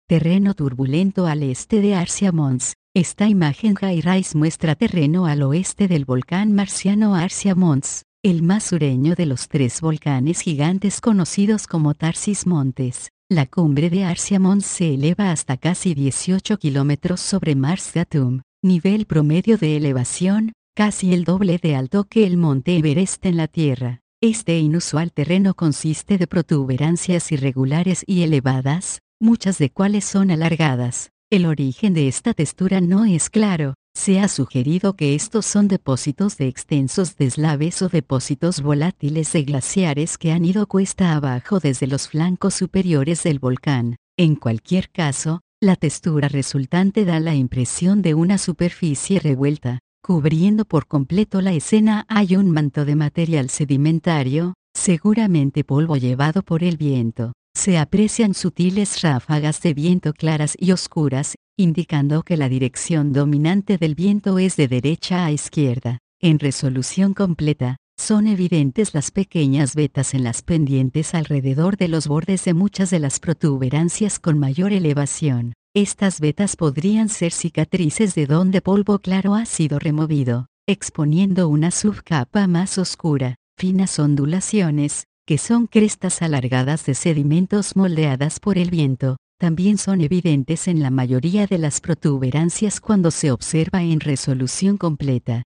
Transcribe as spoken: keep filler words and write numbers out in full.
Terreno turbulento al este de Arsia Mons. Esta imagen High-Rise muestra terreno al oeste del volcán marciano Arsia Mons, el más sureño de los tres volcanes gigantes conocidos como Tharsis Montes. La cumbre de Arsia Mons se eleva hasta casi dieciocho kilómetros sobre Mars Datum, nivel promedio de elevación, casi el doble de alto que el monte Everest en la Tierra. Este inusual terreno consiste de protuberancias irregulares y elevadas, muchas de cuales son alargadas. El origen de esta textura no es claro. Se ha sugerido que estos son depósitos de extensos deslaves o depósitos volátiles de glaciares que han ido cuesta abajo desde los flancos superiores del volcán. En cualquier caso, la textura resultante da la impresión de una superficie revuelta. Cubriendo por completo la escena hay un manto de material sedimentario, seguramente polvo llevado por el viento. Se aprecian sutiles ráfagas de viento claras y oscuras, indicando que la dirección dominante del viento es de derecha a izquierda. En resolución completa, son evidentes las pequeñas vetas en las pendientes alrededor de los bordes de muchas de las protuberancias con mayor elevación. Estas vetas podrían ser cicatrices de donde polvo claro ha sido removido, exponiendo una subcapa más oscura. Finas ondulaciones, que son crestas alargadas de sedimentos moldeadas por el viento, también son evidentes en la mayoría de las protuberancias cuando se observa en resolución completa.